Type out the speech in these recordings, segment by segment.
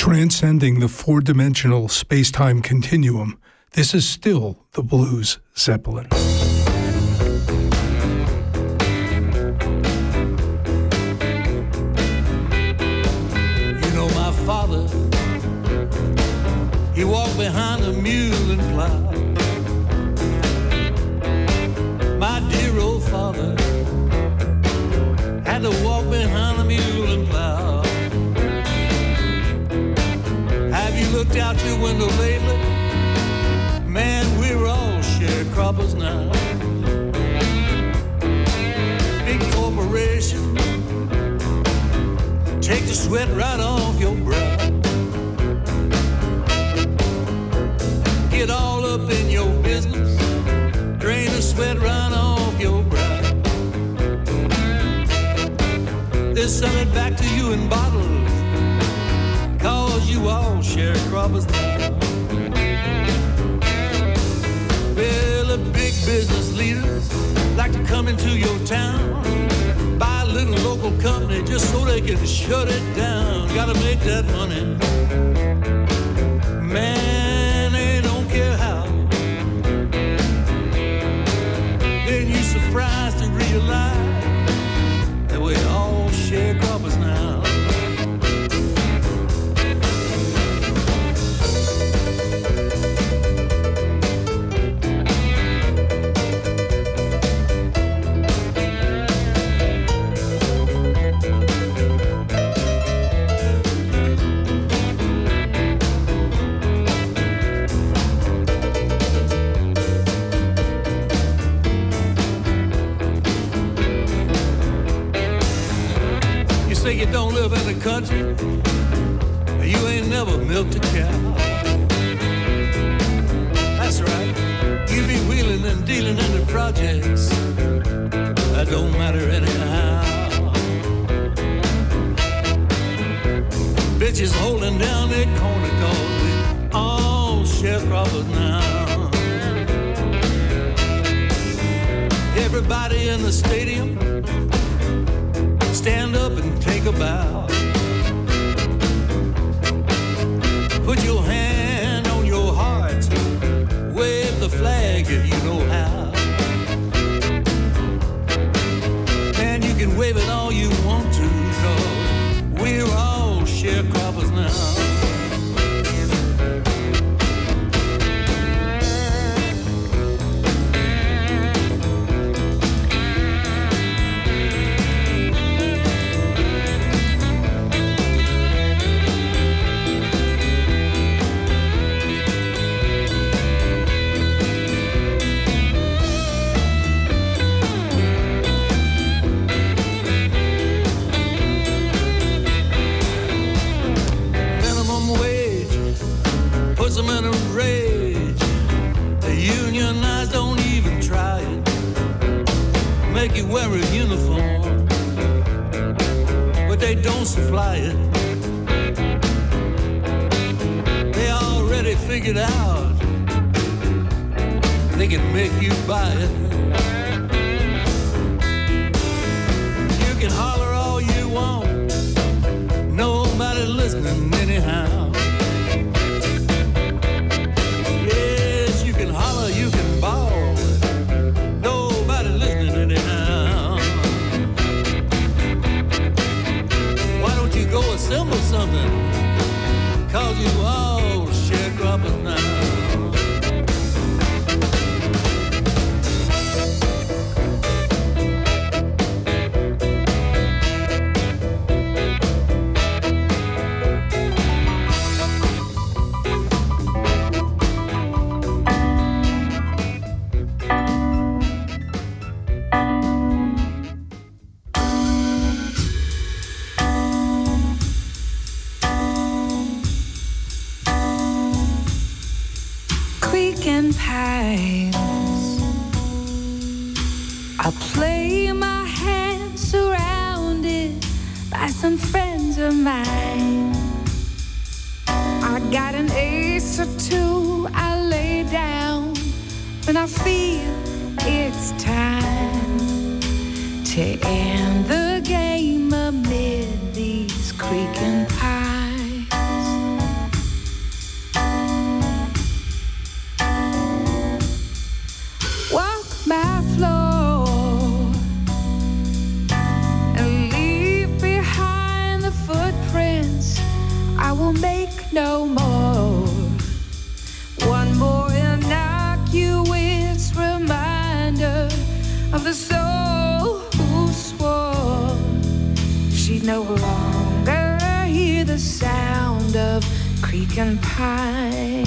Transcending the four-dimensional space-time continuum, this is still the Blues Zeppelin. You know my father, he walked behind a mule and plow. My dear old father had to walk behind a mule and plow. Have you looked out your window lately? Man, we're all sharecroppers now. Big corporation take the sweat right off your brow. Get all up in your business, drain the sweat right off your brow. They sell it back to you in bottles, cause you all sharecroppers now. Well, the big business leaders like to come into your town, buy a little local company just so they can shut it down. Gotta make that money, man, they don't care how. Then you're surprised to realize that we all sharecroppers now. Say you don't live in the country, you ain't never milked a cow. That's right, you be wheeling and dealing in the projects. That don't matter anyhow. Bitches holding down their corner cause we all sharecroppers now. Everybody in the stadium, stand up and take a bow. Put your hand on your heart, wave the flag if you know how. Man, you can wave it all you want to, cause we're all sharecroppers now. Them in a rage. The unionized don't even try it. Make you wear a uniform, but they don't supply it. They already figured out they can make you buy it. You can holler all you want, nobody listening anyhow. You can bawl, nobody listening anyhow. Why don't you go assemble something? Cause you all sharecroppers now. I'll play my hand surrounded by some friends of mine. I got an ace or two I lay down when I feel it's time to end the game amid these creaking pines. will make no more. One more innocuous reminder of the soul who swore she'd no longer hear the sound of creaking pines.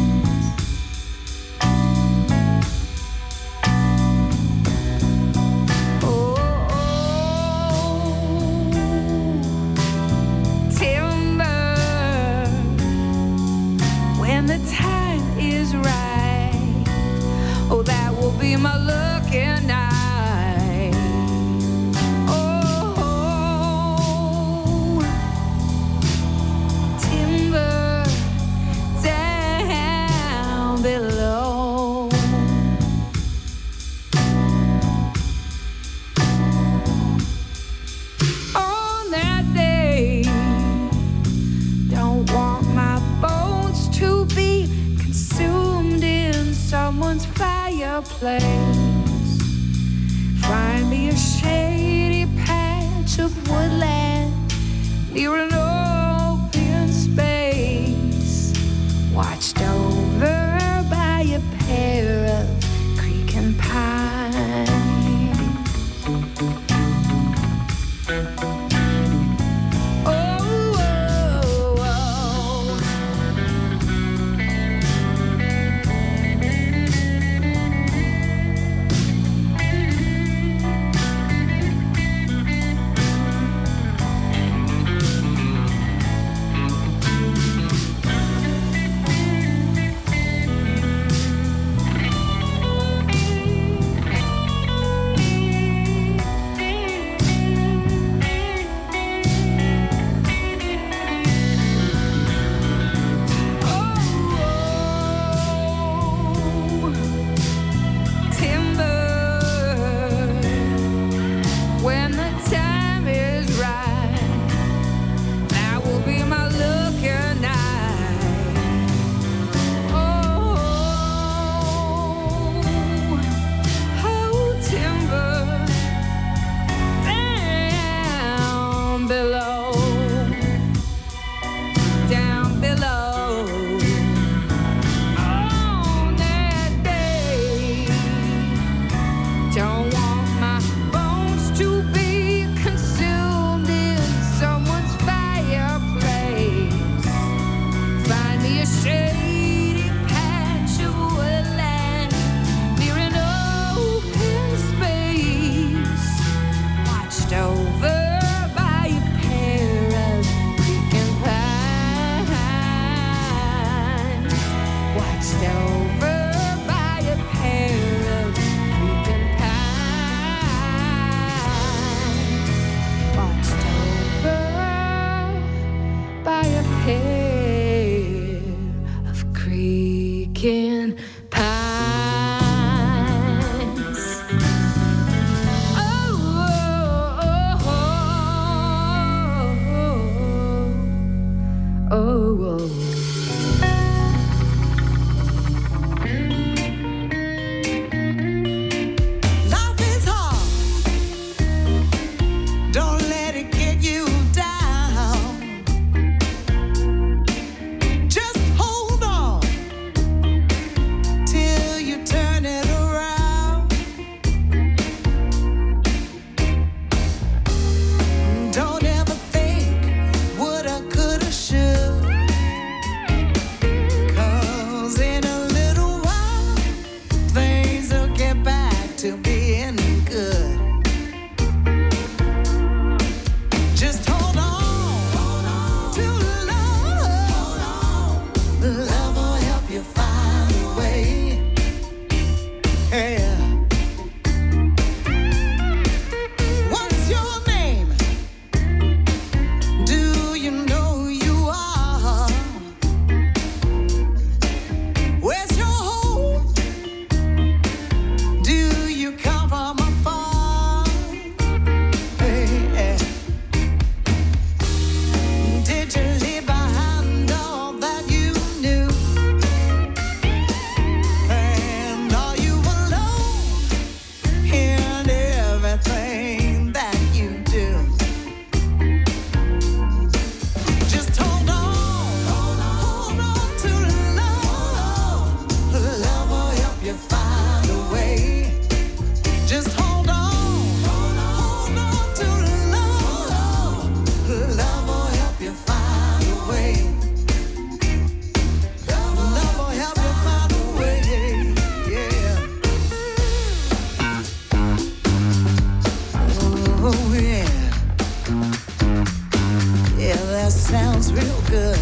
Be my lucky night. Oh, timber down below. On that day, don't want my bones to be consumed in someone's fireplace. Find me a shady patch of woodland near an open space, watched over by a pair of creaking pines. real good.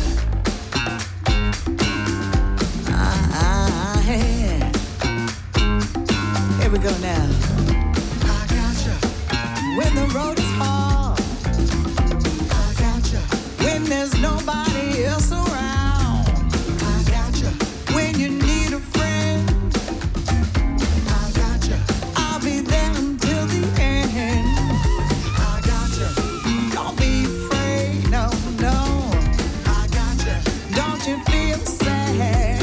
Yeah. Here we go now. I gotcha. When the road is hard, I gotcha. When there's nobody else around, I gotcha. When you need a friend, I gotcha. I'll be there until the end. I gotcha. Don't be afraid, no, no. I gotcha. Don't you feel sad?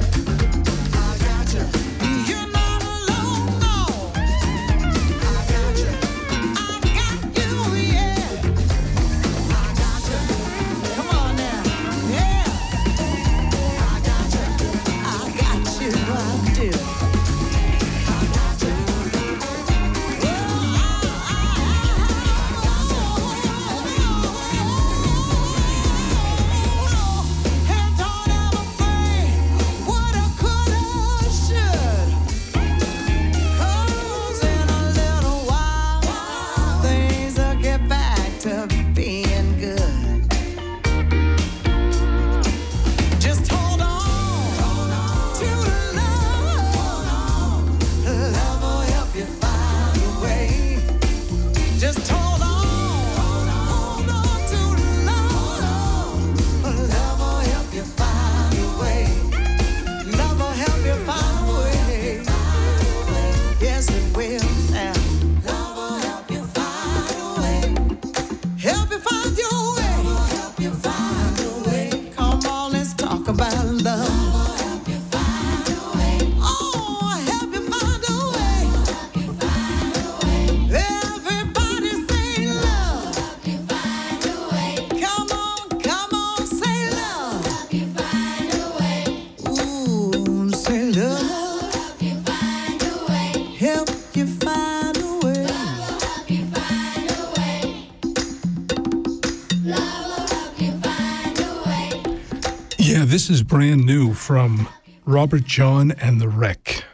Yeah, this is brand new from Robert John and the Wreck.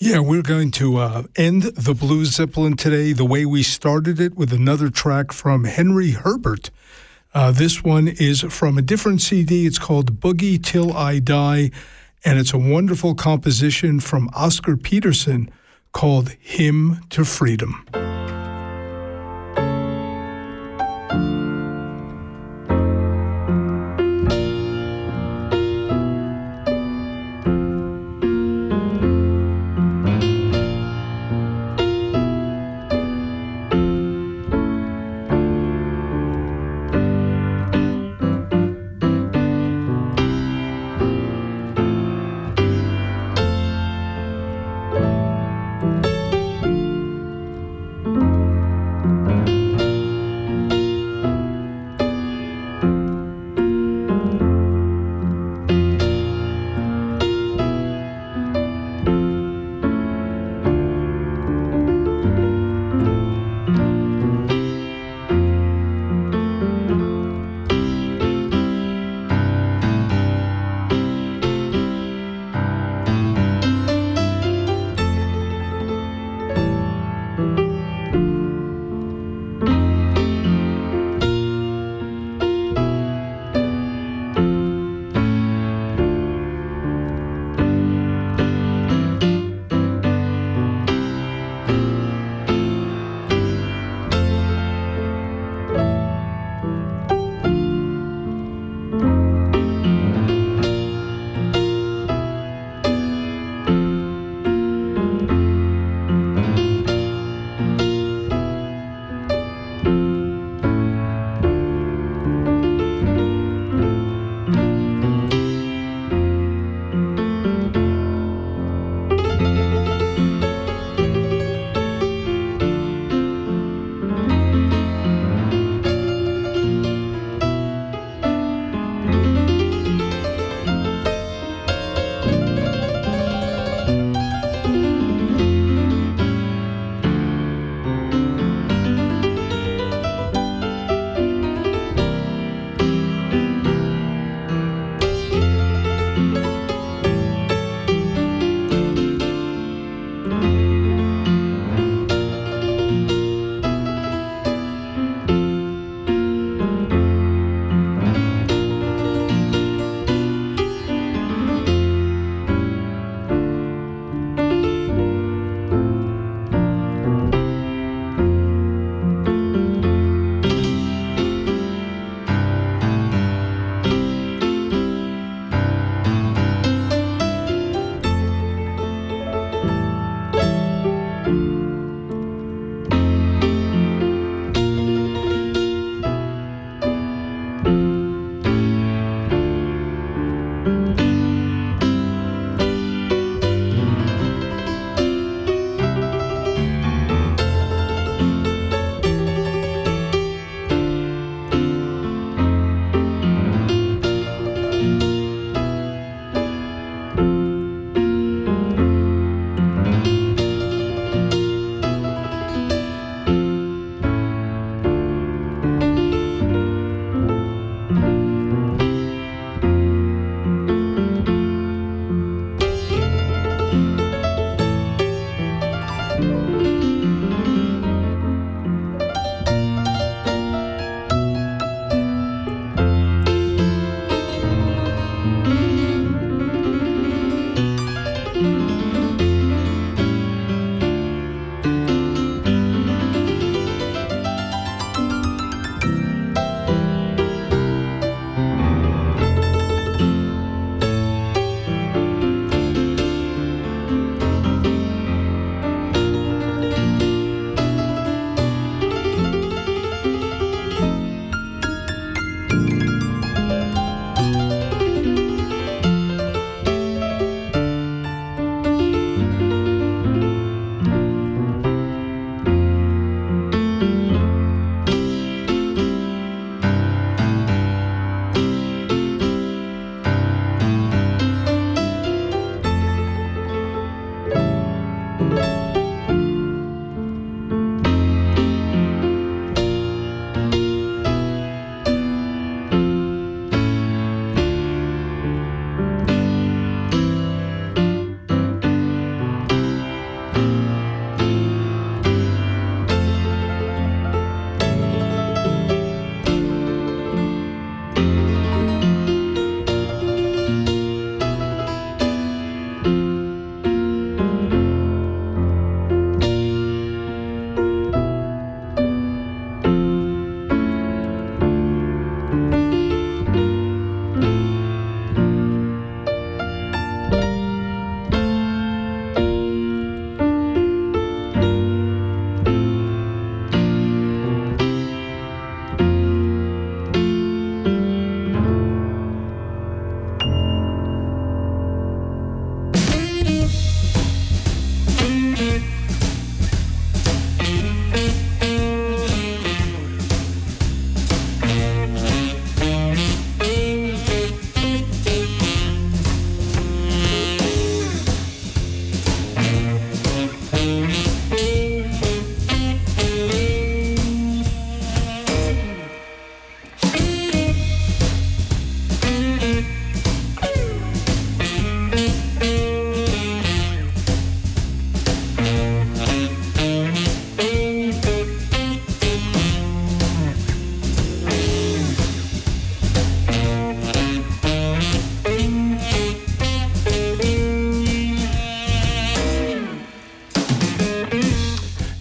Yeah, we're going to end the Blues Zeppelin today the way we started it, with another track from Henry Herbert. This one is from a different CD. It's called Boogie Till I Die, and it's a wonderful composition from Oscar Peterson called Hymn to Freedom.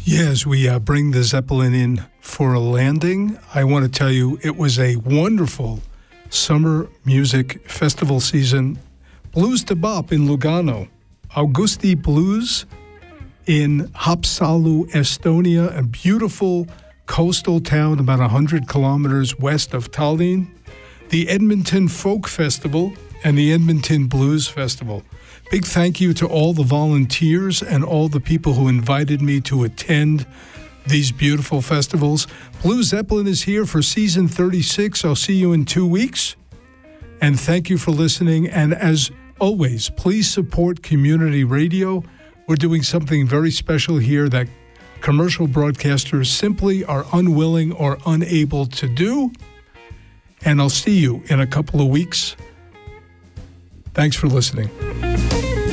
Yeah, as we bring the Zeppelin in for a landing, I want to tell you it was a wonderful summer music festival season. Blues to Bop in Lugano, Augusti Blues in Haapsalu, Estonia, a beautiful coastal town about 100 kilometers west of Tallinn, the Edmonton Folk Festival, and the Edmonton Blues Festival. Big thank you to all the volunteers and all the people who invited me to attend these beautiful festivals. Blue Zeppelin is here for season 36. I'll see you in 2 weeks. And thank you for listening. And as always, please support community radio. We're doing something very special here that commercial broadcasters simply are unwilling or unable to do. And I'll see you in a couple of weeks. Thanks for listening.